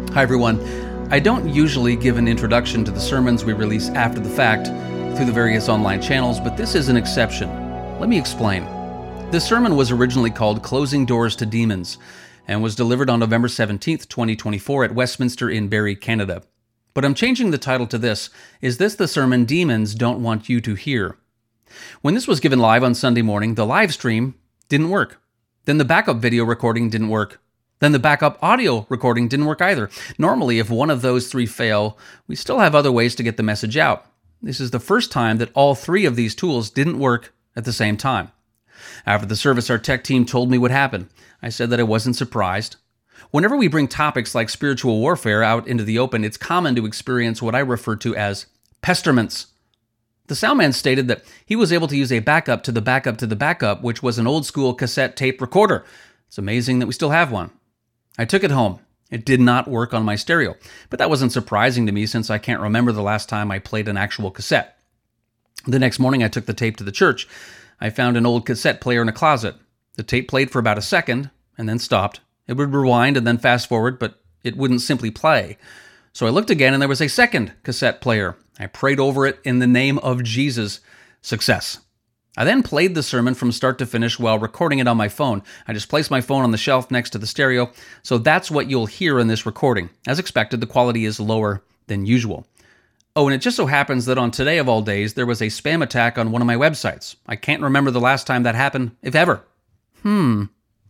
Hi, everyone. I don't usually give an introduction to the sermons we release after the fact through the various online channels, but this is an exception. Let me explain. This sermon was originally called Closing Doors to Demons and was delivered on November 17th, 2024 at Westminster in Barrie, Canada. But I'm changing the title to this: Is this the sermon demons don't want you to hear? When this was given live on Sunday morning, the live stream didn't work. Then the backup video recording didn't work. Then the backup audio recording didn't work either. Normally, if one of those three fail, we still have other ways to get the message out. This is the first time that all three of these tools didn't work at the same time. After the service, our tech team told me what happened. I said that I wasn't surprised. Whenever we bring topics like spiritual warfare out into the open, it's common to experience what I refer to as pestilence. The soundman stated that he was able to use a backup to the backup to the backup, which was an old-school cassette tape recorder. It's amazing that we still have one. I took it home. It did not work on my stereo, but that wasn't surprising to me since I can't remember the last time I played an actual cassette. The next morning, I took the tape to the church. I found an old cassette player in a closet. The tape played for about a second and then stopped. It would rewind and then fast forward, but it wouldn't simply play. So I looked again and there was a second cassette player. I prayed over it in the name of Jesus. Success. I then played the sermon from start to finish while recording it on my phone. I just placed my phone on the shelf next to the stereo, so that's what you'll hear in this recording. As expected, the quality is lower than usual. Oh, and it just so happens that on today of all days, there was a spam attack on one of my websites. I can't remember the last time that happened, if ever. The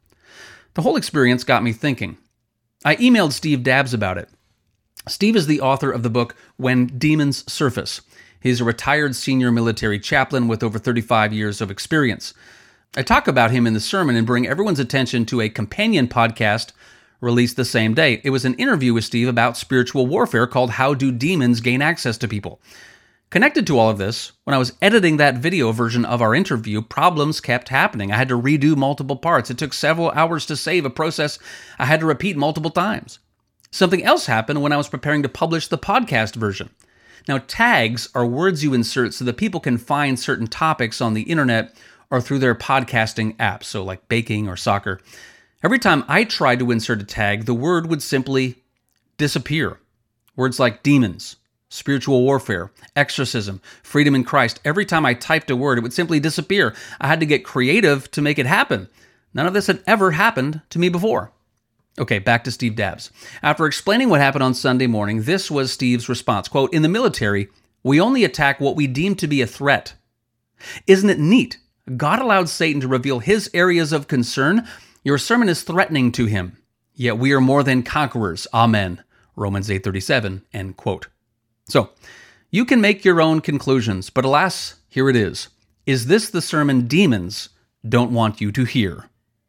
whole experience got me thinking. I emailed Steve Dabbs about it. Steve is the author of the book When Demons Surface. He's a retired senior military chaplain with over 35 years of experience. I talk about him in the sermon and bring everyone's attention to a companion podcast released the same day. It was an interview with Steve about spiritual warfare called How Do Demons Gain Access to People? Connected to all of this, when I was editing that video version of our interview, problems kept happening. I had to redo multiple parts. It took several hours to save, a process I had to repeat multiple times. Something else happened when I was preparing to publish the podcast version. Now, tags are words you insert so that people can find certain topics on the internet or through their podcasting apps, so like baking or soccer. Every time I tried to insert a tag, the word would simply disappear. Words like demons, spiritual warfare, exorcism, freedom in Christ. Every time I typed a word, it would simply disappear. I had to get creative to make it happen. None of this had ever happened to me before. Okay, back to Steve Dabbs. After explaining what happened on Sunday morning, this was Steve's response. Quote, "In the military, we only attack what we deem to be a threat. Isn't it neat? God allowed Satan to reveal his areas of concern. Your sermon is threatening to him. Yet we are more than conquerors. Amen." Romans 8:37, end quote. So, you can make your own conclusions, but alas, here it is. Is this the sermon demons don't want you to hear?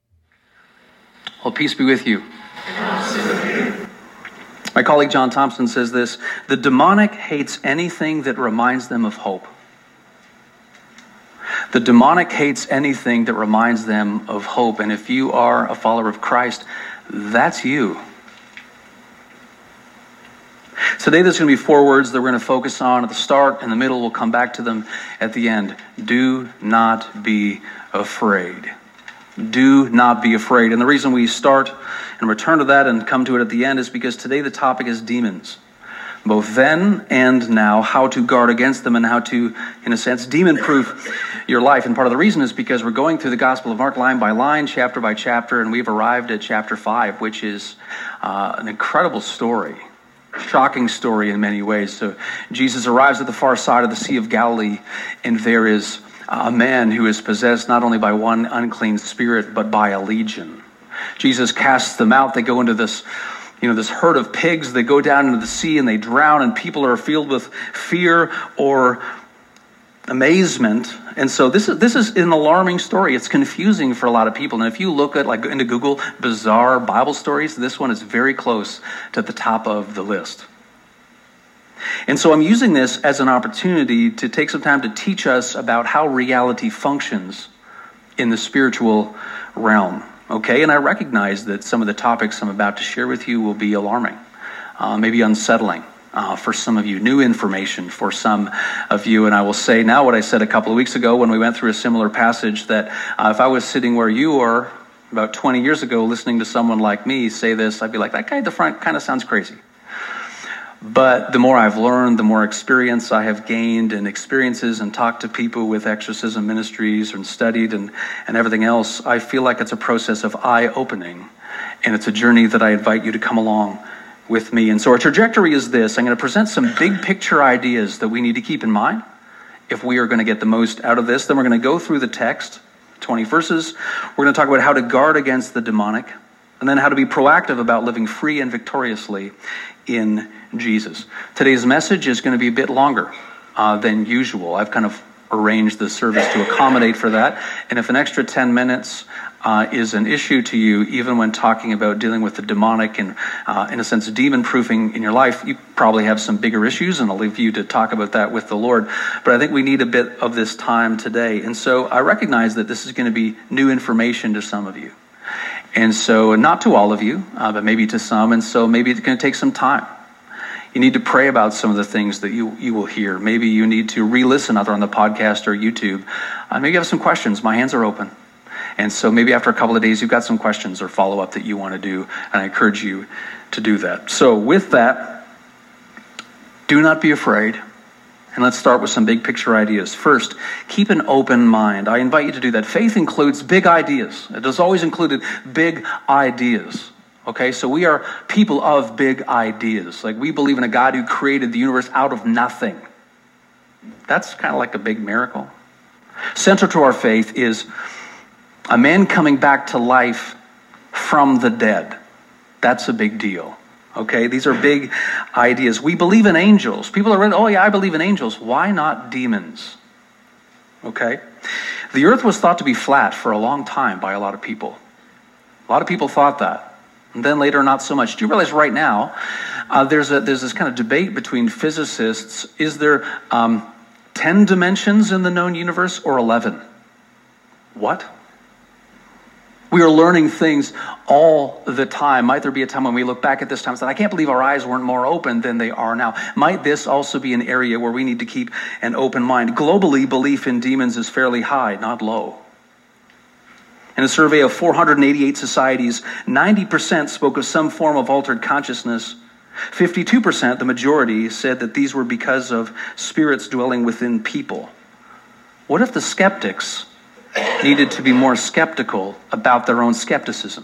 Well, peace be with you. My colleague John Thompson says this: the demonic hates anything that reminds them of hope. The demonic hates anything that reminds them of hope. And if you are a follower of Christ, that's you. Today there's going to be 4 words that we're going to focus on at the start, in the middle. We'll come back to them at the end. Do not be afraid. Do not be afraid. And the reason we start and return to that and come to it at the end is because today the topic is demons. Both then and now, how to guard against them and how to, in a sense, demon-proof your life. And part of the reason is because we're going through the Gospel of Mark line by line, chapter by chapter, and we've arrived at chapter 5, which is an incredible story. Shocking story in many ways. So Jesus arrives at the far side of the Sea of Galilee, and there is a man who is possessed not only by one unclean spirit, but by a legion. Jesus casts them out. They go into this herd of pigs. They go down into the sea and they drown, and people are filled with fear or amazement. And so this is an alarming story. It's confusing for a lot of people. And if you look at into Google bizarre Bible stories, this one is very close to the top of the list. And so I'm using this as an opportunity to take some time to teach us about how reality functions in the spiritual realm. Okay, and I recognize that some of the topics I'm about to share with you will be alarming, maybe unsettling for some of you, new information for some of you. And I will say now what I said a couple of weeks ago when we went through a similar passage, that if I was sitting where you are, About 20 years ago, listening to someone like me say this, I'd be like, that guy at the front kind of sounds crazy. But the more I've learned, the more experience I have gained and experiences and talked to people with exorcism ministries and studied and everything else, I feel like it's a process of eye-opening. And it's a journey that I invite you to come along with me. And so our trajectory is this. I'm going to present some big picture ideas that we need to keep in mind if we are going to get the most out of this. Then we're going to go through the text, 20 verses. We're going to talk about how to guard against the demonic, and then how to be proactive about living free and victoriously in Jesus. Today's message is going to be a bit longer than usual. I've kind of arranged the service to accommodate for that. And if an extra 10 minutes is an issue to you, even when talking about dealing with the demonic and, in a sense, demon-proofing in your life, you probably have some bigger issues, and I'll leave you to talk about that with the Lord. But I think we need a bit of this time today. And so I recognize that this is going to be new information to some of you. And so, not to all of you, but maybe to some. And so maybe it's going to take some time. You need to pray about some of the things that you will hear. Maybe you need to re-listen either on the podcast or YouTube. Maybe you have some questions. My hands are open. And so maybe after a couple of days, you've got some questions or follow-up that you want to do. And I encourage you to do that. So with that, do not be afraid. And let's start with some big picture ideas. First, keep an open mind. I invite you to do that. Faith includes big ideas. It has always included big ideas. Okay, so we are people of big ideas. Like, we believe in a God who created the universe out of nothing. That's kind of like a big miracle. Central to our faith is a man coming back to life from the dead. That's a big deal. Okay, these are big ideas. We believe in angels. People are, oh yeah, I believe in angels. Why not demons? Okay, the earth was thought to be flat for a long time by a lot of people. A lot of people thought that. And then later, not so much. Do you realize right now, there's this kind of debate between physicists. Is there 10 dimensions in the known universe or 11? What? We are learning things all the time. Might there be a time when we look back at this time and say, I can't believe our eyes weren't more open than they are now. Might this also be an area where we need to keep an open mind? Globally, belief in demons is fairly high, not low. In a survey of 488 societies, 90% spoke of some form of altered consciousness. 52%, the majority, said that these were because of spirits dwelling within people. What if the skeptics needed to be more skeptical about their own skepticism?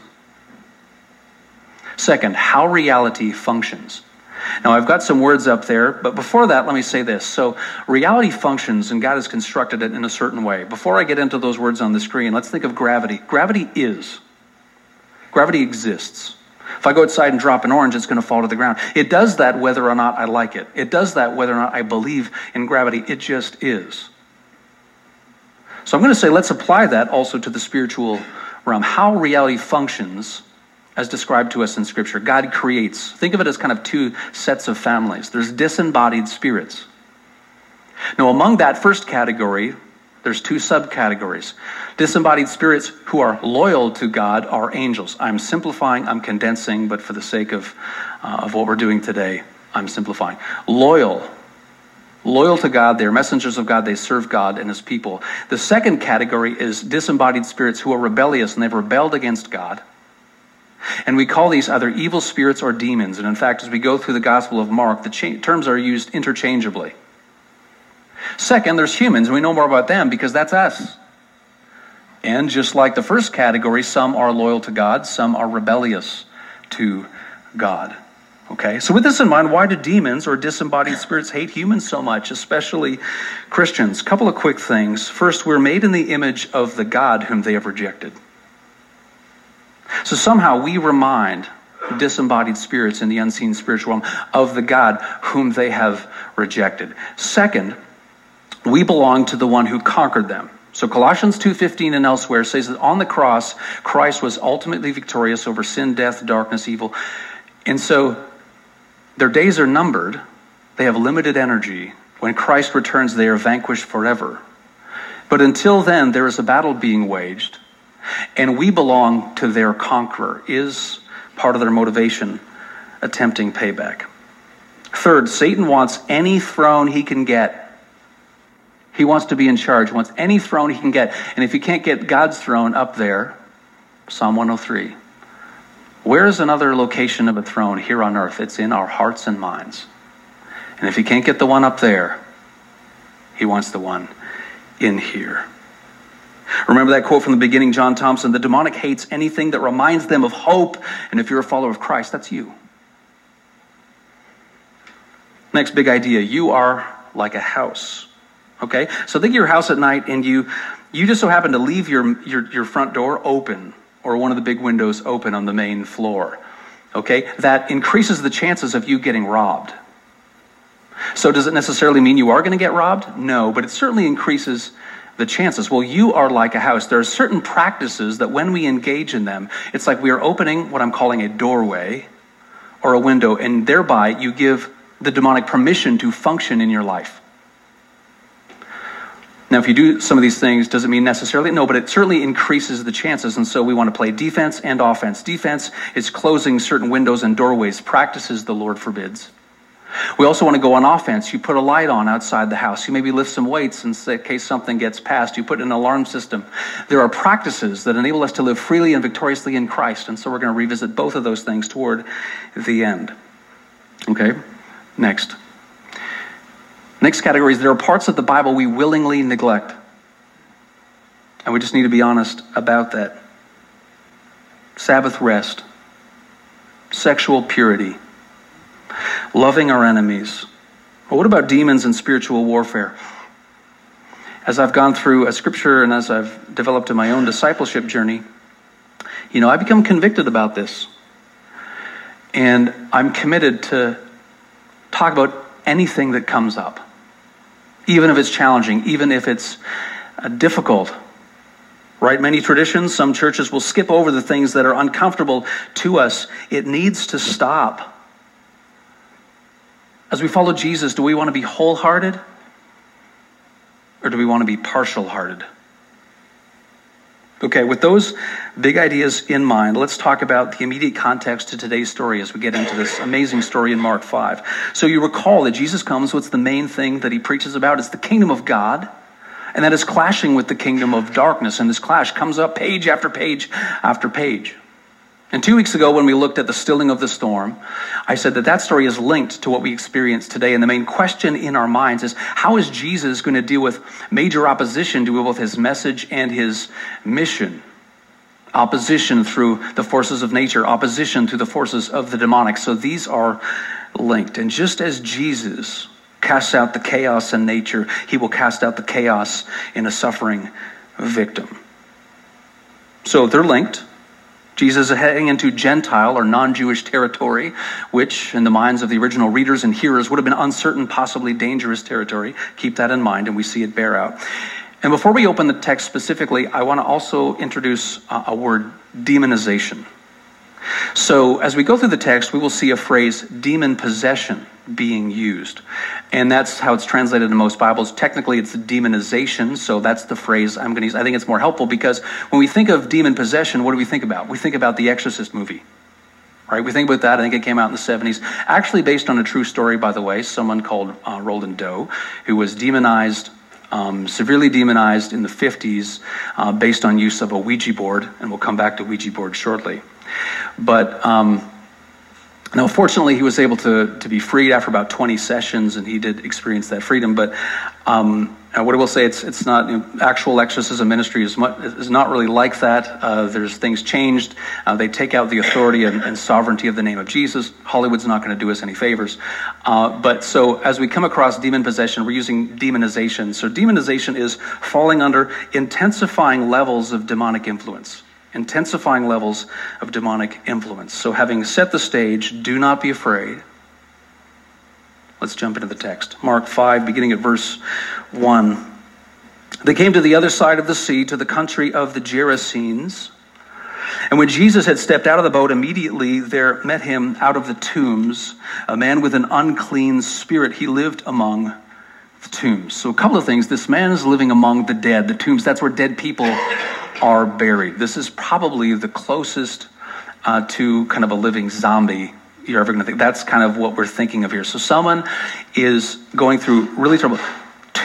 Second, how reality functions. Now, I've got some words up there, but before that, let me say this. So, reality functions, and God has constructed it in a certain way. Before I get into those words on the screen, let's think of gravity. Gravity is. Gravity exists. If I go outside and drop an orange, it's going to fall to the ground. It does that whether or not I like it. It does that whether or not I believe in gravity. It just is. So I'm going to say, let's apply that also to the spiritual realm. How reality functions as described to us in Scripture. God creates. Think of it as kind of two sets of families. There's disembodied spirits. Now, among that first category, there's two subcategories. Disembodied spirits who are loyal to God are angels. I'm simplifying, I'm condensing, but for the sake of what we're doing today, I'm simplifying. Loyal to God, they're messengers of God, they serve God and His people. The second category is disembodied spirits who are rebellious and they've rebelled against God. And we call these either evil spirits or demons. And in fact, as we go through the Gospel of Mark, the terms are used interchangeably. Second, there's humans, and we know more about them because that's us. And just like the first category, some are loyal to God, some are rebellious to God. Okay, so with this in mind, why do demons or disembodied spirits hate humans so much, especially Christians? A couple of quick things. First, we're made in the image of the God whom they have rejected. So somehow we remind disembodied spirits in the unseen spiritual realm of the God whom they have rejected. Second, we belong to the one who conquered them. So Colossians 2:15 and elsewhere says that on the cross, Christ was ultimately victorious over sin, death, darkness, evil. And so their days are numbered. They have limited energy. When Christ returns, they are vanquished forever. But until then, there is a battle being waged. And we belong to their conqueror, is part of their motivation, attempting payback. Third, Satan wants any throne he can get. He wants to be in charge, wants any throne he can get. And if he can't get God's throne up there, Psalm 103. Where is another location of a throne here on earth? It's in our hearts and minds. And if he can't get the one up there, he wants the one in here. Remember that quote from the beginning, John Thompson, the demonic hates anything that reminds them of hope. And if you're a follower of Christ, that's you. Next big idea, you are like a house. Okay? So think of your house at night and you just so happen to leave your front door open or one of the big windows open on the main floor. Okay? That increases the chances of you getting robbed. So does it necessarily mean you are going to get robbed? No, but it certainly increases the chances. Well, you are like a house. There are certain practices that when we engage in them, it's like we are opening what I'm calling a doorway or a window, and thereby you give the demonic permission to function in your life. Now, if you do some of these things, does it mean necessarily? No, but it certainly increases the chances. And so we want to play defense and offense. Defense is closing certain windows and doorways, practices the Lord forbids. We also want to go on offense. You put a light on outside the house. You maybe lift some weights in case something gets past. You put an alarm system. There are practices that enable us to live freely and victoriously in Christ. And so we're going to revisit both of those things toward the end. Okay, next. Next category is there are parts of the Bible we willingly neglect. And we just need to be honest about that. Sabbath rest, sexual purity, loving our enemies. Well, what about demons and spiritual warfare? As I've gone through a scripture and as I've developed in my own discipleship journey, I become convicted about this. And I'm committed to talk about anything that comes up. Even if it's challenging, even if it's difficult. Right? Many traditions, some churches will skip over the things that are uncomfortable to us. It needs to stop. As we follow Jesus, do we want to be wholehearted? Or do we want to be partial-hearted? Okay, with those big ideas in mind, let's talk about the immediate context to today's story as we get into this amazing story in Mark 5. So you recall that Jesus comes, what's the main thing that he preaches about? It's the kingdom of God, and that is clashing with the kingdom of darkness. And this clash comes up page after page after page. And 2 weeks ago, when we looked at the stilling of the storm, I said that story is linked to what we experience today. And the main question in our minds is, how is Jesus going to deal with major opposition to both his message and his mission? Opposition through the forces of nature, opposition through the forces of the demonic. So these are linked. And just as Jesus casts out the chaos in nature, he will cast out the chaos in a suffering victim. So they're linked. Jesus is heading into Gentile or non-Jewish territory, which in the minds of the original readers and hearers would have been uncertain, possibly dangerous territory. Keep that in mind, and we see it bear out. And before we open the text specifically, I want to also introduce a word, demonization. So as we go through the text, we will see a phrase, demon possession, being used. And that's how it's translated in most Bibles. Technically, it's demonization, so that's the phrase I'm going to use. I think it's more helpful because when we think of demon possession, what do we think about? We think about the Exorcist movie, right? We think about that. I think it came out in the 70s. Actually based on a true story, by the way, someone called Roland Doe, who was demonized, severely demonized in the 50s based on use of a Ouija board, and we'll come back to Ouija board shortly. But now, fortunately, he was able to be freed after about 20 sessions, and he did experience that freedom. But what I will say, it's not actual exorcism ministry is not really like that. There's things changed. They take out the authority and sovereignty of the name of Jesus. Hollywood's not going to do us any favors. But so as we come across demon possession, we're using demonization. So demonization is falling under intensifying levels of demonic influence. Intensifying levels of demonic influence. So having set the stage, do not be afraid. Let's jump into the text. Mark 5, beginning at verse 1. They came to the other side of the sea, to the country of the Gerasenes. And when Jesus had stepped out of the boat, immediately there met him out of the tombs a man with an unclean spirit. He lived among the tombs. So a couple of things. This man is living among the dead. The tombs, that's where dead people are buried. This is probably the closest to kind of a living zombie you're ever going to think. That's kind of what we're thinking of here. So someone is going through really trouble.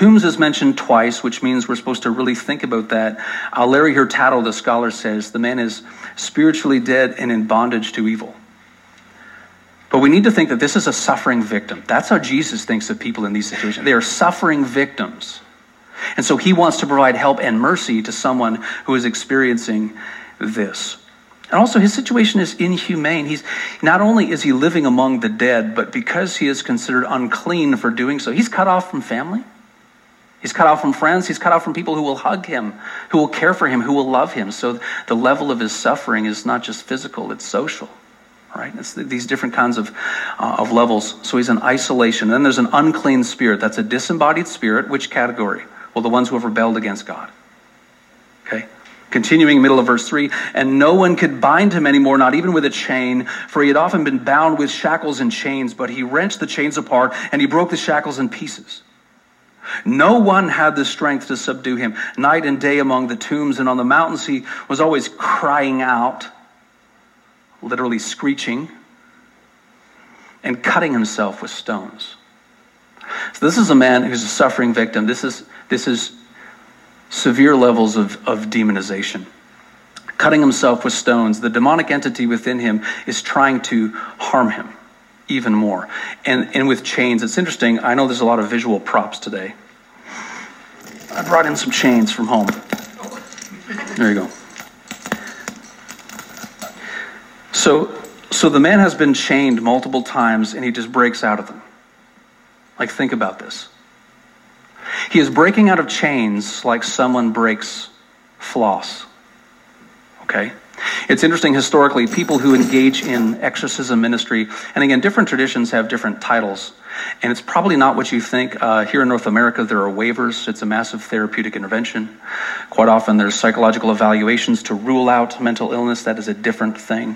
Tombs is mentioned twice, which means we're supposed to really think about that. Larry Hurtado, the scholar, says the man is spiritually dead and in bondage to evil. But we need to think that this is a suffering victim. That's how Jesus thinks of people in these situations. They are suffering victims. And so he wants to provide help and mercy to someone who is experiencing this. And also his situation is inhumane. Not only is he living among the dead, but because he is considered unclean for doing so, he's cut off from family. He's cut off from friends. He's cut off from people who will hug him, who will care for him, who will love him. So the level of his suffering is not just physical, it's social. Right? It's these different kinds of levels. So he's in isolation. And then there's an unclean spirit. That's a disembodied spirit. Which category? Well, the ones who have rebelled against God. Okay? Continuing middle of verse 3, and no one could bind him anymore, not even with a chain, for he had often been bound with shackles and chains, but he wrenched the chains apart and he broke the shackles in pieces. No one had the strength to subdue him. Night and day among the tombs and on the mountains, he was always crying out, literally screeching, and cutting himself with stones. So this is a man who's a suffering victim. This is severe levels of demonization. Cutting himself with stones. The demonic entity within him is trying to harm him even more. And with chains, it's interesting. I know there's a lot of visual props today. I brought in some chains from home. There you go. So the man has been chained multiple times and he just breaks out of them. Like, think about this. He is breaking out of chains like someone breaks floss. Okay? It's interesting historically, people who engage in exorcism ministry, and again, different traditions have different titles, and it's probably not what you think. Here in North America, there are waivers. It's a massive therapeutic intervention. Quite often, there's psychological evaluations to rule out mental illness. That is a different thing.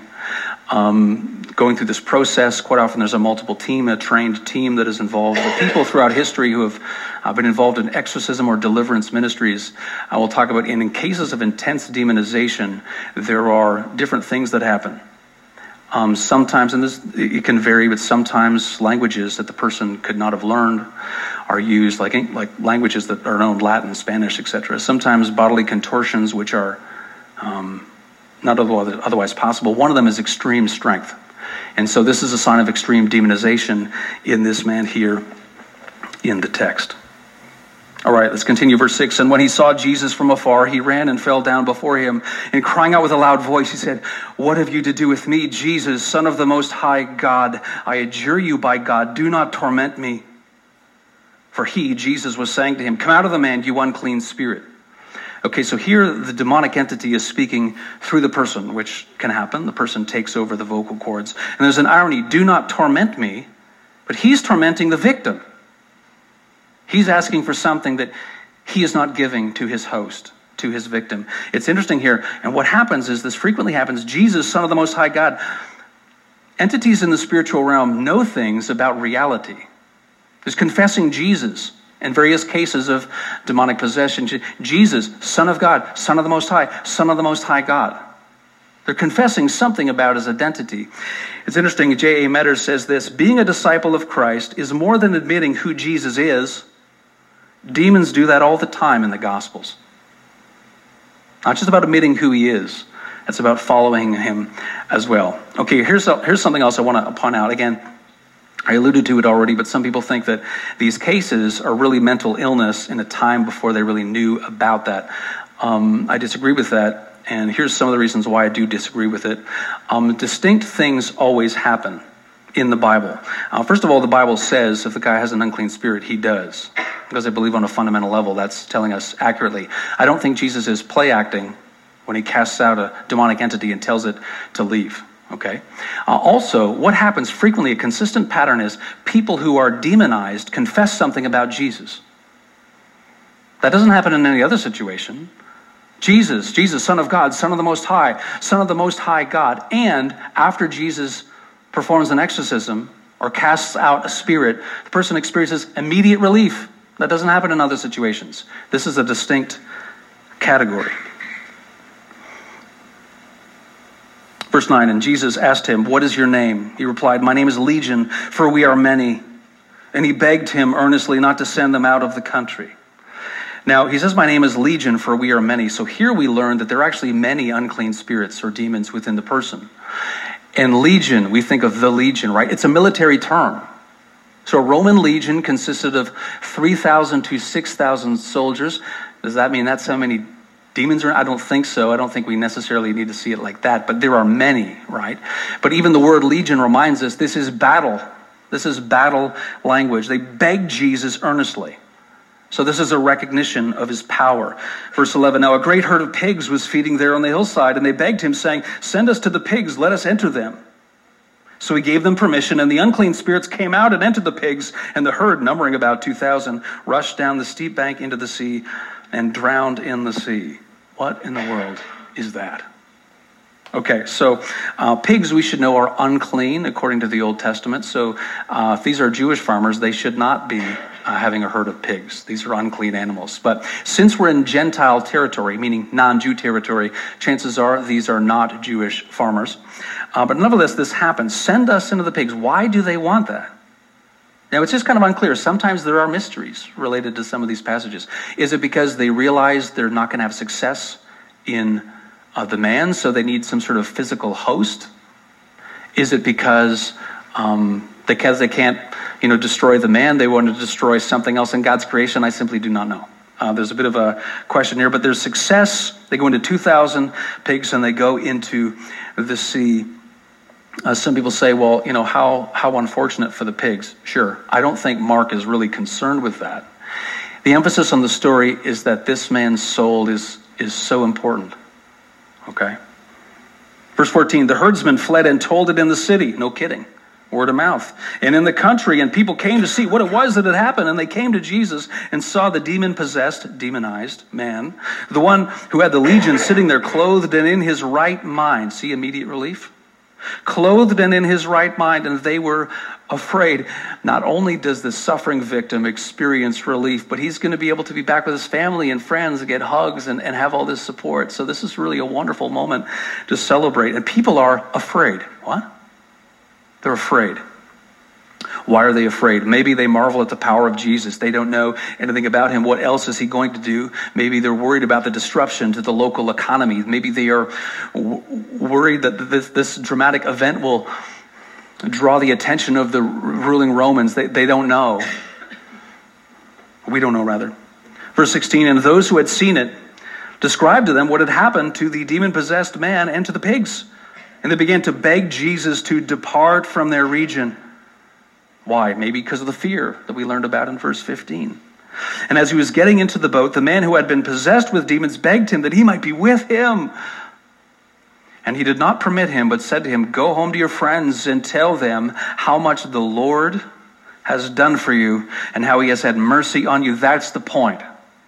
Going through this process, quite often there's a trained team that is involved. The people throughout history who have been involved in exorcism or deliverance ministries, I will talk about, in cases of intense demonization, there are different things that happen. Sometimes, and it can vary, but sometimes languages that the person could not have learned are used, like languages that are known, Latin, Spanish, etc. Sometimes bodily contortions, which are not otherwise possible. One of them is extreme strength. And so this is a sign of extreme demonization in this man here in the text. All right, let's continue. Verse 6, and when he saw Jesus from afar, he ran and fell down before him, and crying out with a loud voice, he said, "What have you to do with me, Jesus, Son of the Most High God? I adjure you by God, do not torment me." For he, Jesus, was saying to him, "Come out of the man, you unclean spirit." Okay, so here the demonic entity is speaking through the person, which can happen. The person takes over the vocal cords. And there's an irony, do not torment me, but he's tormenting the victim. He's asking for something that he is not giving to his host, to his victim. It's interesting here, and what happens is, this frequently happens, Jesus, Son of the Most High God, entities in the spiritual realm know things about reality. There's confessing Jesus in various cases of demonic possession. Jesus, Son of God, Son of the Most High, Son of the Most High God. They're confessing something about his identity. It's interesting, J.A. Metter says this, being a disciple of Christ is more than admitting who Jesus is. Demons do that all the time in the Gospels. Not just about admitting who he is. It's about following him as well. Okay, here's something else I want to point out. Again, I alluded to it already, but some people think that these cases are really mental illness in a time before they really knew about that. I disagree with that, and here's some of the reasons why I do disagree with it. Distinct things always happen in the Bible. First of all, the Bible says if the guy has an unclean spirit, he does. Because I believe on a fundamental level, that's telling us accurately. I don't think Jesus is play acting when he casts out a demonic entity and tells it to leave. Okay. Also, what happens frequently, a consistent pattern is people who are demonized confess something about Jesus. That doesn't happen in any other situation. Jesus, Son of God, Son of the Most High, Son of the Most High God. And after Jesus performs an exorcism or casts out a spirit, the person experiences immediate relief. That doesn't happen in other situations. This is a distinct category. Verse 9, and Jesus asked him, "What is your name?" He replied, "My name is Legion, for we are many." and he begged him earnestly not to send them out of the country. Now, he says, my name is Legion, for we are many. So here we learn that there are actually many unclean spirits or demons within the person. And legion, we think of the legion, right? It's a military term. So a Roman legion consisted of 3,000 to 6,000 soldiers. Does that mean that's how many demons are? I don't think so. I don't think we necessarily need to see it like that. But there are many, right? But even the word legion reminds us this is battle. This is battle language. They begged Jesus earnestly. So this is a recognition of his power. Verse 11, now a great herd of pigs was feeding there on the hillside, and they begged him, saying, send us to the pigs, let us enter them. So he gave them permission, and the unclean spirits came out and entered the pigs, and the herd, numbering about 2,000, rushed down the steep bank into the sea and drowned in the sea. What in the world is that? Okay, so pigs, we should know, are unclean according to the Old Testament. So if these are Jewish farmers, they should not be having a herd of pigs. These are unclean animals. But since we're in Gentile territory, meaning non-Jew territory, chances are these are not Jewish farmers. But nevertheless, this happens. Send us into the pigs. Why do they want that? Now, it's just kind of unclear. Sometimes there are mysteries related to some of these passages. Is it because they realize they're not going to have success in the man, so they need some sort of physical host? Is it because they can't, destroy the man, they want to destroy something else in God's creation? I simply do not know. There's a bit of a question here, but there's success. They go into 2,000 pigs and they go into the sea. Some people say, well, how unfortunate for the pigs. Sure, I don't think Mark is really concerned with that. The emphasis on the story is that this man's soul is so important. Okay. Verse 14, the herdsmen fled and told it in the city. No kidding. Word of mouth. And in the country, and people came to see what it was that had happened. And they came to Jesus and saw the demon-possessed, demonized man, the one who had the legion, sitting there clothed and in his right mind. See immediate relief? Clothed and in his right mind, and they were afraid. Not only does the suffering victim experience relief, but he's going to be able to be back with his family and friends and get hugs and have all this support. So this is really a wonderful moment to celebrate. And people are afraid. What? They're afraid. Why are they afraid? Maybe they marvel at the power of Jesus. They don't know anything about him. What else is he going to do? Maybe they're worried about the disruption to the local economy. Maybe they are worried that this dramatic event will draw the attention of the ruling Romans. They don't know. We don't know, rather. Verse 16, and those who had seen it described to them what had happened to the demon-possessed man and to the pigs. And they began to beg Jesus to depart from their region. Why? Maybe because of the fear that we learned about in verse 15. And as he was getting into the boat, the man who had been possessed with demons begged him that he might be with him. And he did not permit him, but said to him, go home to your friends and tell them how much the Lord has done for you and how he has had mercy on you. That's the point.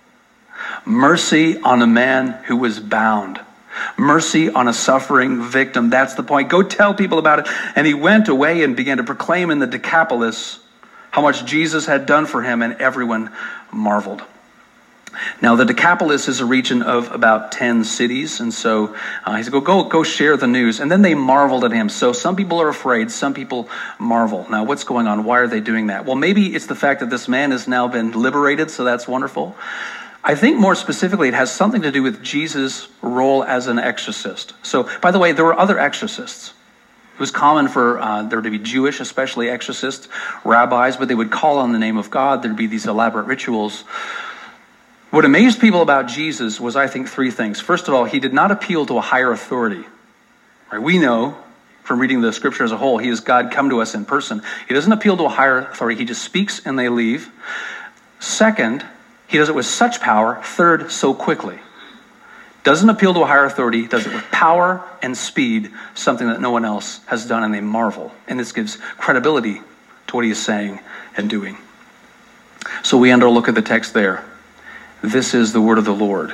Mercy on a man who was bound. Mercy on a suffering victim. That's the point. Go tell people about it. And he went away and began to proclaim in the Decapolis how much Jesus had done for him, and everyone marveled. Now, the Decapolis is a region of about 10 cities, and so he said, go share the news. And then they marveled at him. So some people are afraid, some people marvel. Now, what's going on? Why are they doing that? Well, maybe it's the fact that this man has now been liberated, so that's wonderful. I think more specifically, it has something to do with Jesus' role as an exorcist. So, by the way, there were other exorcists. It was common for there to be Jewish, especially exorcists, rabbis, but they would call on the name of God. There'd be these elaborate rituals. What amazed people about Jesus was, I think, three things. First of all, he did not appeal to a higher authority. Right? We know from reading the scripture as a whole, he is God come to us in person. He doesn't appeal to a higher authority. He just speaks and they leave. Second, he does it with such power. Third, so quickly. Doesn't appeal to a higher authority, does it with power and speed, something that no one else has done, and they marvel. And this gives credibility to what he is saying and doing. So we end our look at the text there. This is the word of the Lord.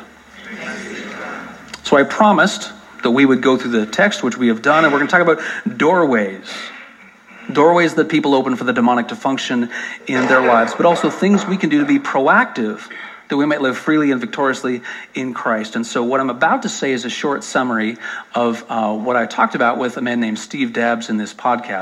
So I promised that we would go through the text, which we have done, and we're going to talk about doorways. Doorways that people open for the demonic to function in their lives, but also things we can do to be proactive, that we might live freely and victoriously in Christ. And so what I'm about to say is a short summary of what I talked about with a man named Steve Dabbs in this podcast.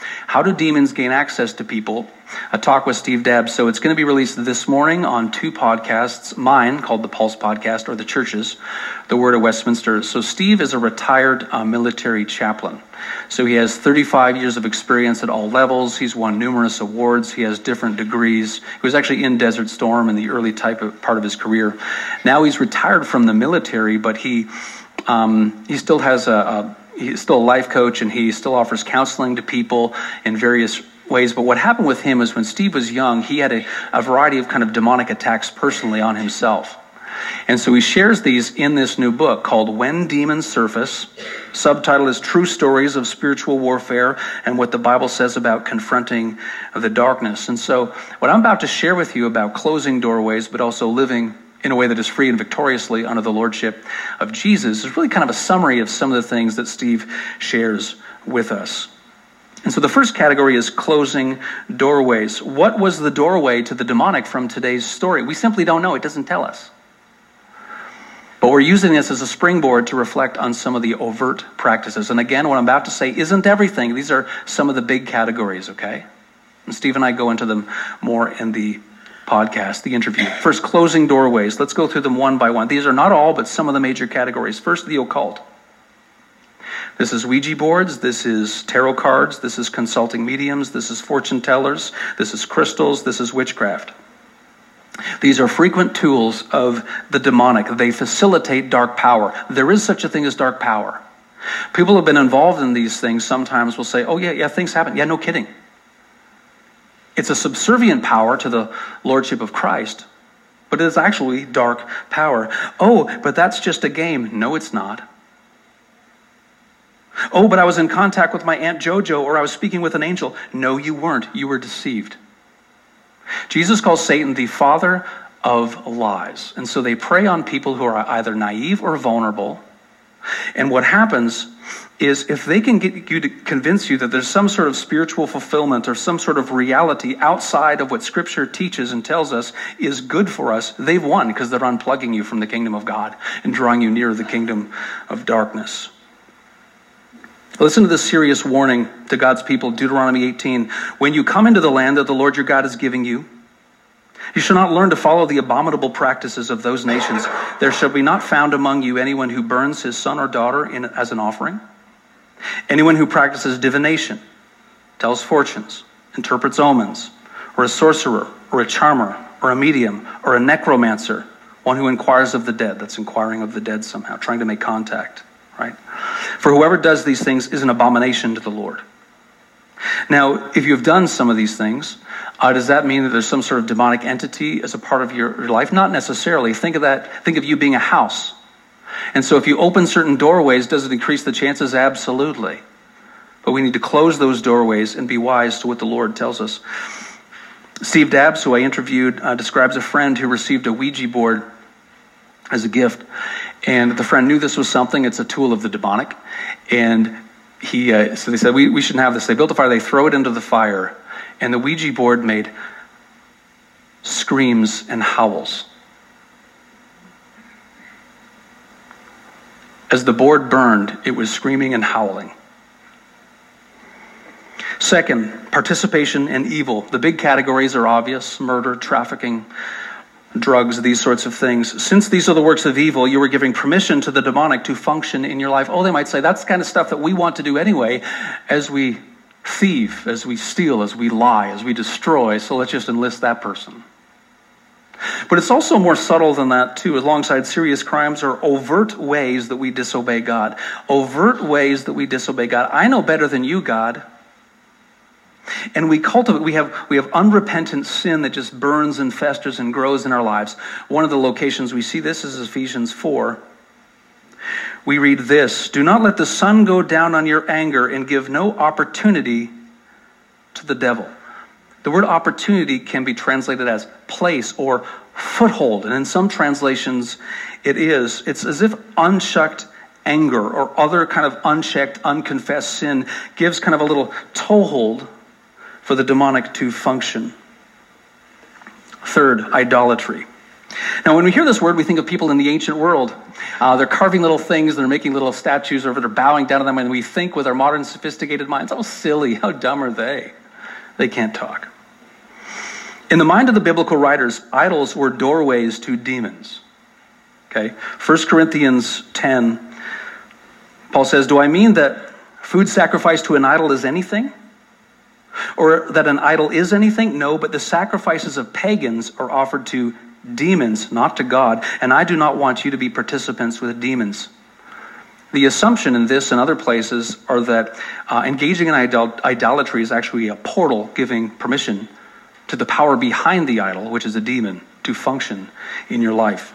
How do demons gain access to people? A talk with Steve Dabbs. So it's going to be released this morning on 2 podcasts, mine called the Pulse Podcast, or the Church's, The Word of Westminster. So Steve is a retired military chaplain. So he has 35 years of experience at all levels. He's won numerous awards. He has different degrees. He was actually in Desert Storm in the early part of his career. Now he's retired from the military, but he still has he's still a life coach, and he still offers counseling to people in various ways. But what happened with him is when Steve was young, he had a variety of kind of demonic attacks personally on himself. And so he shares these in this new book called When Demons Surface. Subtitle is True Stories of Spiritual Warfare and What the Bible Says About Confronting the Darkness. And so what I'm about to share with you about closing doorways, but also living in a way that is free and victoriously under the lordship of Jesus, is really kind of a summary of some of the things that Steve shares with us. And so the first category is closing doorways. What was the doorway to the demonic from today's story? We simply don't know. It doesn't tell us. But we're using this as a springboard to reflect on some of the overt practices. And again, what I'm about to say isn't everything. These are some of the big categories, okay? And Steve and I go into them more in the podcast, the interview. First, closing doorways. Let's go through them one by one. These are not all, but some of the major categories. First, the occult. This is Ouija boards, this is tarot cards, this is consulting mediums, this is fortune tellers, this is crystals, this is witchcraft. These are frequent tools of the demonic. They facilitate dark power. There is such a thing as dark power. People who have been involved in these things sometimes will say, oh yeah, things happen. Yeah, no kidding. It's a subservient power to the lordship of Christ, but it is actually dark power. Oh, but that's just a game. No, it's not. Oh, but I was in contact with my Aunt Jojo, or I was speaking with an angel. No, you weren't. You were deceived. Jesus calls Satan the father of lies. And so they prey on people who are either naive or vulnerable. And what happens is if they can get you to convince you that there's some sort of spiritual fulfillment or some sort of reality outside of what Scripture teaches and tells us is good for us, they've won, because they're unplugging you from the kingdom of God and drawing you near the kingdom of darkness. Listen to this serious warning to God's people, Deuteronomy 18. When you come into the land that the Lord your God is giving you, you shall not learn to follow the abominable practices of those nations. There shall be not found among you anyone who burns his son or daughter as an offering, anyone who practices divination, tells fortunes, interprets omens, or a sorcerer, or a charmer, or a medium, or a necromancer, one who inquires of the dead. That's inquiring of the dead somehow, trying to make contact. Right? For whoever does these things is an abomination to the Lord. Now, if you've done some of these things, does that mean that there's some sort of demonic entity as a part of your life? Not necessarily. Think of you being a house. And so if you open certain doorways, does it increase the chances? Absolutely. But we need to close those doorways and be wise to what the Lord tells us. Steve Dabbs, who I interviewed, describes a friend who received a Ouija board as a gift. And the friend knew this was something. It's a tool of the demonic. And so they said, we shouldn't have this. They built a fire. They throw it into the fire. And the Ouija board made screams and howls. As the board burned, it was screaming and howling. Second, participation in evil. The big categories are obvious: murder, trafficking, drugs, these sorts of things. Since these are the works of evil, you are giving permission to the demonic to function in your life. Oh, they might say, that's the kind of stuff that we want to do anyway, as we thieve, as we steal, as we lie, as we destroy, so let's just enlist that person. But it's also more subtle than that, too. Alongside serious crimes are overt ways that we disobey God. Overt ways that we disobey God. I know better than you, God. And we have unrepentant sin that just burns and festers and grows in our lives. One of the locations we see this is Ephesians 4. We read this: do not let the sun go down on your anger, and give no opportunity to the devil. The word opportunity can be translated as place or foothold. And in some translations, it's as if unchecked anger or other kind of unchecked, unconfessed sin gives kind of a little toehold for the demonic to function. Third, idolatry. Now, when we hear this word, we think of people in the ancient world. They're carving little things, they're making little statues, or they're bowing down to them, and we think with our modern sophisticated minds, oh, silly, how dumb are they? They can't talk. In the mind of the biblical writers, idols were doorways to demons. Okay, 1 Corinthians 10, Paul says, do I mean that food sacrificed to an idol is anything? Or that an idol is anything? No, but the sacrifices of pagans are offered to demons, not to God, and I do not want you to be participants with demons. The assumption in this and other places are that engaging in idolatry is actually a portal giving permission to the power behind the idol, which is a demon, to function in your life.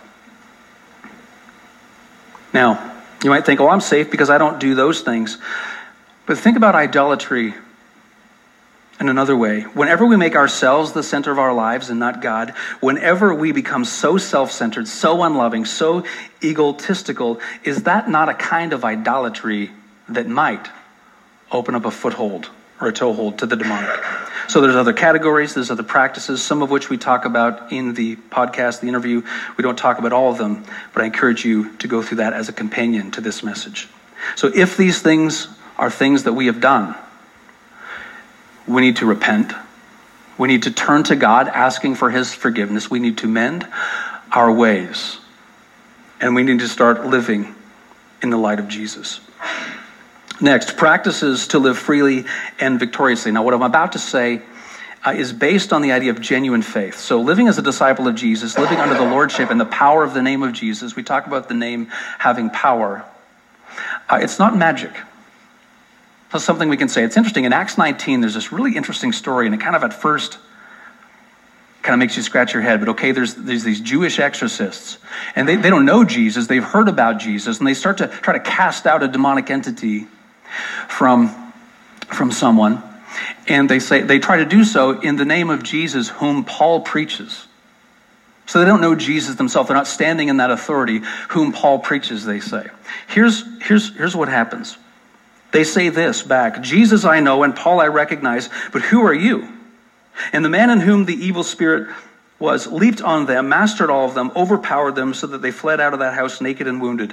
Now, you might think, oh, I'm safe because I don't do those things. But think about idolatry in another way. Whenever we make ourselves the center of our lives and not God, whenever we become so self-centered, so unloving, so egotistical, is that not a kind of idolatry that might open up a foothold or a toehold to the demonic? So there's other categories, there's other practices, some of which we talk about in the podcast, the interview. We don't talk about all of them, but I encourage you to go through that as a companion to this message. So if these things are things that we have done, we need to repent. We need to turn to God, asking for his forgiveness. We need to mend our ways. And we need to start living in the light of Jesus. Next, practices to live freely and victoriously. Now, what I'm about to say is based on the idea of genuine faith. So living as a disciple of Jesus, living under the lordship and the power of the name of Jesus. We talk about the name having power. It's not magic. That's something we can say. It's interesting. In Acts 19, there's this really interesting story, and it kind of at first kind of makes you scratch your head. But okay, there's these Jewish exorcists, and they don't know Jesus. They've heard about Jesus, and they start to try to cast out a demonic entity from someone. And they try to do so in the name of Jesus, whom Paul preaches. So they don't know Jesus themselves. They're not standing in that authority, whom Paul preaches, they say. Here's what happens. They say this back, Jesus I know and Paul I recognize, but who are you? And the man in whom the evil spirit was leaped on them, mastered all of them, overpowered them so that they fled out of that house naked and wounded.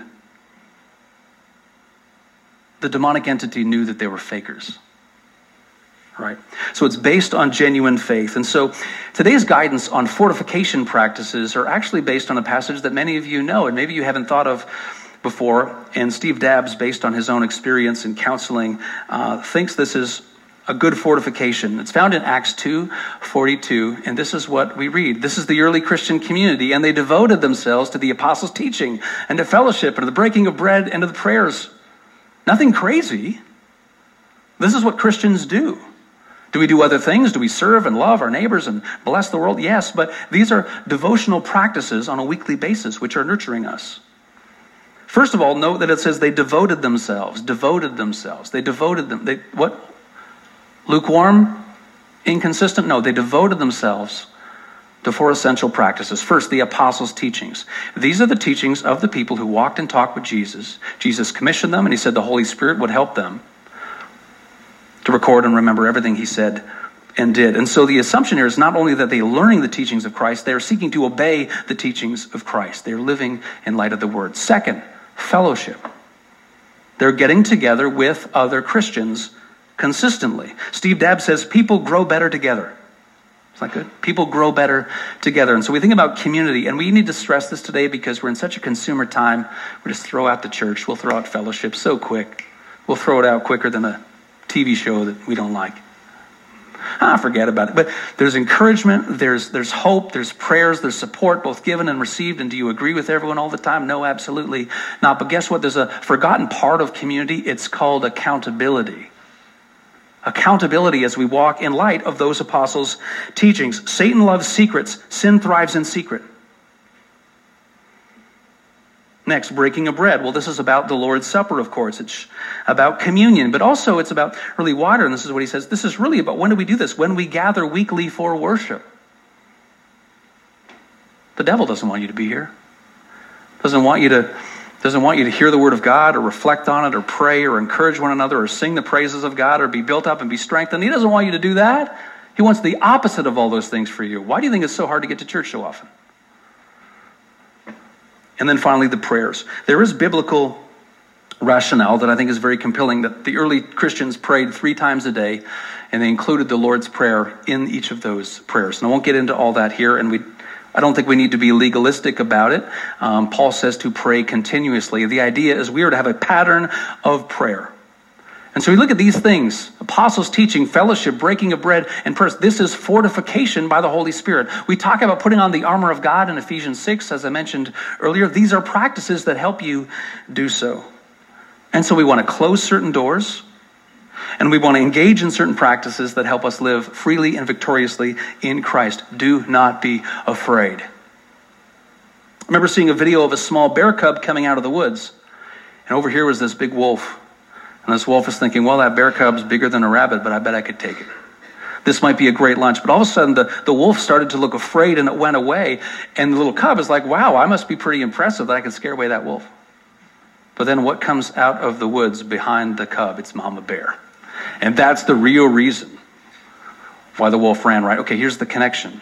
The demonic entity knew that they were fakers. Right? So it's based on genuine faith. And so today's guidance on fortification practices are actually based on a passage that many of you know and maybe you haven't thought of before. And Steve Dabbs, based on his own experience in counseling, thinks this is a good fortification. It's found in Acts 2:42, and this is what we read. This is the early Christian community, and they devoted themselves to the apostles' teaching and to fellowship and to the breaking of bread and to the prayers. Nothing crazy. This is what Christians do. Do we do other things? Do we serve and love our neighbors and bless the world? Yes, but these are devotional practices on a weekly basis which are nurturing us. First of all, note that it says they devoted themselves. They devoted them. What? Lukewarm? Inconsistent? No, they devoted themselves to four essential practices. First, the apostles' teachings. These are the teachings of the people who walked and talked with Jesus. Jesus commissioned them, and he said the Holy Spirit would help them to record and remember everything he said and did. And so the assumption here is not only that they're learning the teachings of Christ, they're seeking to obey the teachings of Christ. They're living in light of the Word. Second, fellowship. They're getting together with other Christians consistently. Steve Dabbs says people grow better together. Is that good? People grow better together. And so we think about community, and we need to stress this today because we're in such a consumer time. We just throw out the church. We'll throw out fellowship so quick. We'll throw it out quicker than a TV show that we don't like. Forget about it. But there's encouragement, there's hope, there's prayers, there's support, both given and received. And do you agree with everyone all the time? No, absolutely not. But guess what? There's a forgotten part of community. It's called accountability. Accountability as we walk in light of those apostles' teachings. Satan loves secrets. Sin thrives in secret. Next, breaking of bread. Well, this is about the Lord's Supper, of course. It's about communion, but also it's about really water. And this is what he says. This is really about when do we do this? When we gather weekly for worship. The devil doesn't want you to be here. Doesn't want you to hear the word of God or reflect on it or pray or encourage one another or sing the praises of God or be built up and be strengthened. He doesn't want you to do that. He wants the opposite of all those things for you. Why do you think it's so hard to get to church so often? And then finally, the prayers. There is biblical rationale that I think is very compelling, that the early Christians prayed 3 times a day, and they included the Lord's Prayer in each of those prayers. And I won't get into all that here, and I don't think we need to be legalistic about it. Paul says to pray continuously. The idea is we are to have a pattern of prayer. And so we look at these things: apostles' teaching, fellowship, breaking of bread, and prayers. This is fortification by the Holy Spirit. We talk about putting on the armor of God in Ephesians 6, as I mentioned earlier. These are practices that help you do so. And so we want to close certain doors, and we want to engage in certain practices that help us live freely and victoriously in Christ. Do not be afraid. I remember seeing a video of a small bear cub coming out of the woods, and over here was this big wolf. And this wolf is thinking, well, that bear cub's bigger than a rabbit, but I bet I could take it. This might be a great lunch. But all of a sudden, the wolf started to look afraid, and it went away. And the little cub is like, wow, I must be pretty impressive that I can scare away that wolf. But then what comes out of the woods behind the cub? It's Mama Bear. And that's the real reason why the wolf ran, right? Okay, here's the connection.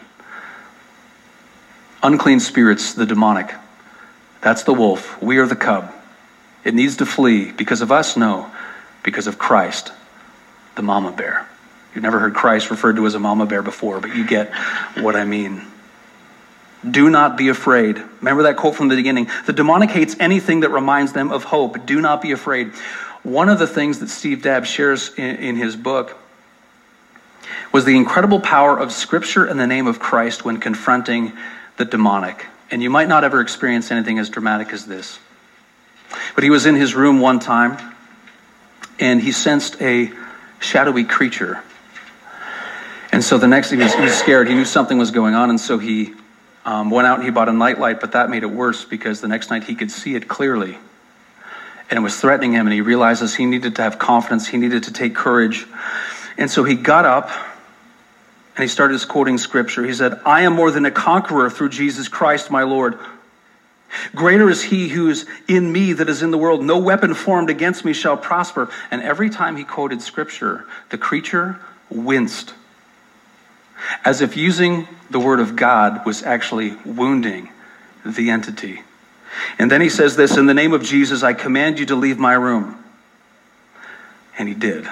Unclean spirits, the demonic. That's the wolf. We are the cub. It needs to flee because of us? No. Because of Christ, the mama bear. You've never heard Christ referred to as a mama bear before, but you get what I mean. Do not be afraid. Remember that quote from the beginning. The demonic hates anything that reminds them of hope. Do not be afraid. One of the things that Steve Dabbs shares in his book was the incredible power of Scripture and the name of Christ when confronting the demonic. And you might not ever experience anything as dramatic as this. But he was in his room one time, and he sensed a shadowy creature. And so the next thing, he was scared. He knew something was going on, and so he went out and he bought a nightlight, but that made it worse because the next night he could see it clearly. And it was threatening him, and he realizes he needed to have confidence. He needed to take courage. And so he got up, and he started quoting Scripture. He said, I am more than a conqueror through Jesus Christ, my Lord. Greater is he who is in me that is in the world. No weapon formed against me shall prosper. And every time he quoted Scripture, the creature winced, as if using the word of God was actually wounding the entity. And then he says this, in the name of Jesus, I command you to leave my room. And he did.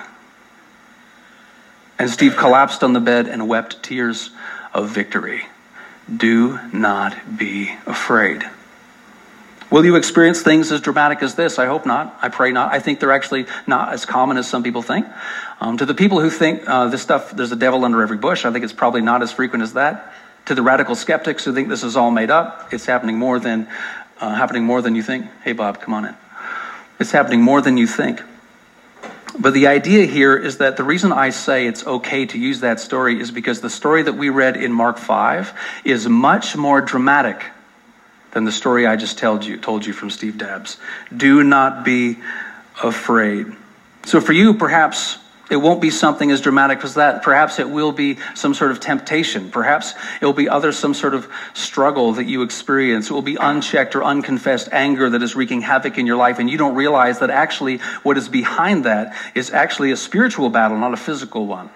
And Steve collapsed on the bed and wept tears of victory. Do not be afraid. Will you experience things as dramatic as this? I hope not. I pray not. I think they're actually not as common as some people think. To the people who think this stuff, there's a devil under every bush, I think it's probably not as frequent as that. To the radical skeptics who think this is all made up, it's happening more than you think. Hey, Bob, come on in. It's happening more than you think. But the idea here is that the reason I say it's okay to use that story is because the story that we read in Mark 5 is much more dramatic than the story I just told you from Steve Dabbs. Do not be afraid. So for you, perhaps it won't be something as dramatic as that. Perhaps it will be some sort of temptation. Perhaps it will be some sort of struggle that you experience. It will be unchecked or unconfessed anger that is wreaking havoc in your life, and you don't realize that actually what is behind that is actually a spiritual battle, not a physical one.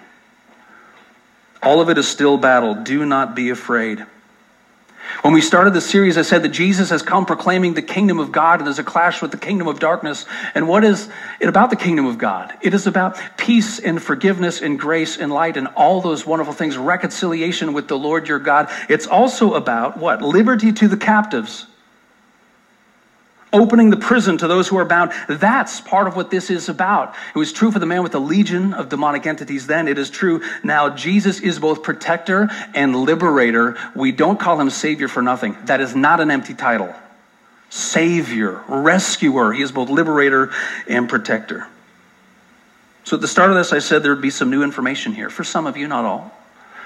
All of it is still battle. Do not be afraid. When we started the series, I said that Jesus has come proclaiming the kingdom of God, and there's a clash with the kingdom of darkness. And what is it about the kingdom of God? It is about peace and forgiveness and grace and light and all those wonderful things, reconciliation with the Lord your God. It's also about what? Liberty to the captives. Opening the prison to those who are bound. That's part of what this is about. It was true for the man with the legion of demonic entities then. It is true now. Jesus is both protector and liberator. We don't call him Savior for nothing. That is not an empty title. Savior, rescuer. He is both liberator and protector. So at the start of this, I said there would be some new information here. For some of you, not all.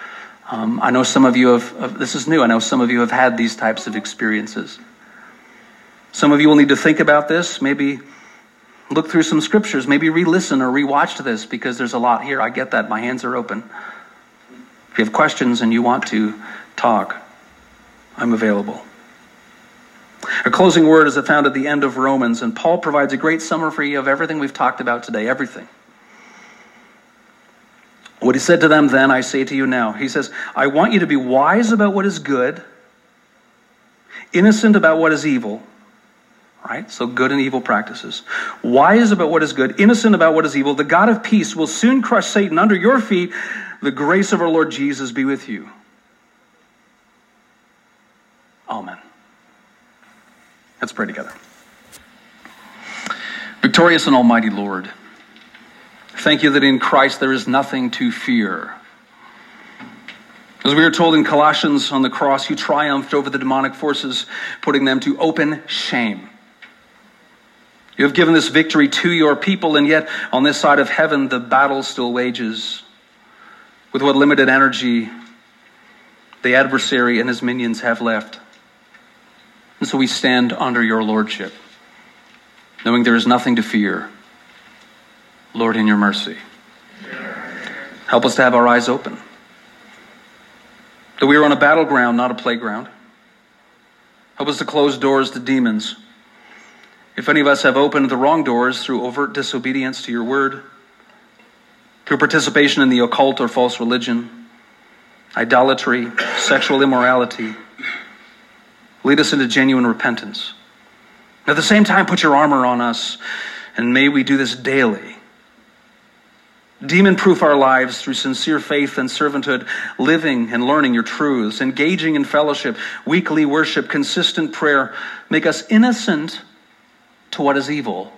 I know some of you have, this is new. I know some of you have had these types of experiences. Some of you will need to think about this, maybe look through some scriptures, maybe re-listen or re-watch this because there's a lot here. I get that. My hands are open. If you have questions and you want to talk, I'm available. A closing word is found at the end of Romans, and Paul provides a great summary of everything we've talked about today, everything. What he said to them then, I say to you now. He says, I want you to be wise about what is good, innocent about what is evil. right? So good and evil practices. Wise about what is good, innocent about what is evil. The God of peace will soon crush Satan under your feet. The grace of our Lord Jesus be with you. Amen. Let's pray together. Victorious and almighty Lord, thank you that in Christ there is nothing to fear. As we are told in Colossians, on the cross, you triumphed over the demonic forces, putting them to open shame. You have given this victory to your people, and yet on this side of heaven, the battle still wages. With what limited energy the adversary and his minions have left. And so we stand under your lordship, knowing there is nothing to fear. Lord, in your mercy, help us to have our eyes open. That we are on a battleground, not a playground. Help us to close doors to demons. If any of us have opened the wrong doors through overt disobedience to your word, through participation in the occult or false religion, idolatry, sexual immorality, lead us into genuine repentance. At the same time, put your armor on us, and may we do this daily. Demon-proof our lives through sincere faith and servanthood, living and learning your truths, engaging in fellowship, weekly worship, consistent prayer. Make us innocent to what is evil,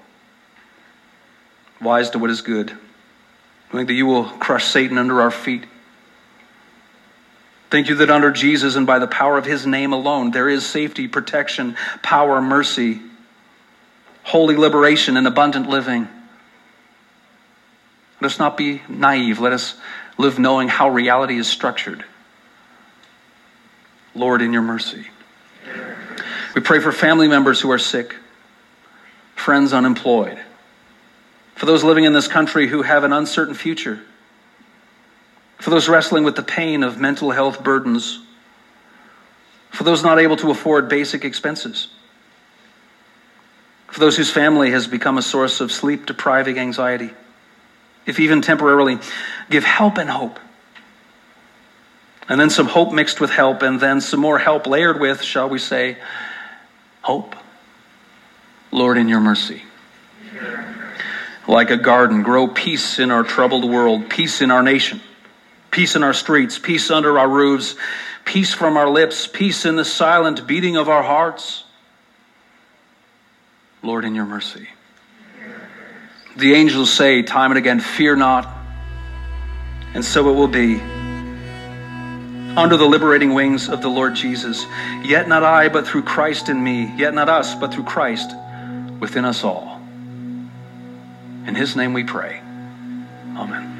wise to what is good. Knowing that you will crush Satan under our feet. Thank you that under Jesus and by the power of his name alone, there is safety, protection, power, mercy, holy liberation, and abundant living. Let us not be naive. Let us live knowing how reality is structured. Lord, in your mercy. We pray for family members who are sick, friends unemployed, for those living in this country who have an uncertain future, for those wrestling with the pain of mental health burdens, for those not able to afford basic expenses, for those whose family has become a source of sleep-depriving anxiety. If even temporarily, give help and hope. And then some hope mixed with help, and then some more help layered with, shall we say, hope. Lord, in your mercy. Like a garden, grow peace in our troubled world, peace in our nation, peace in our streets, peace under our roofs, peace from our lips, peace in the silent beating of our hearts. Lord, in your mercy. The angels say time and again, fear not. And so it will be. Under the liberating wings of the Lord Jesus. Yet not I, but through Christ in me. Yet not us, but through Christ within us all. In his name we pray. Amen.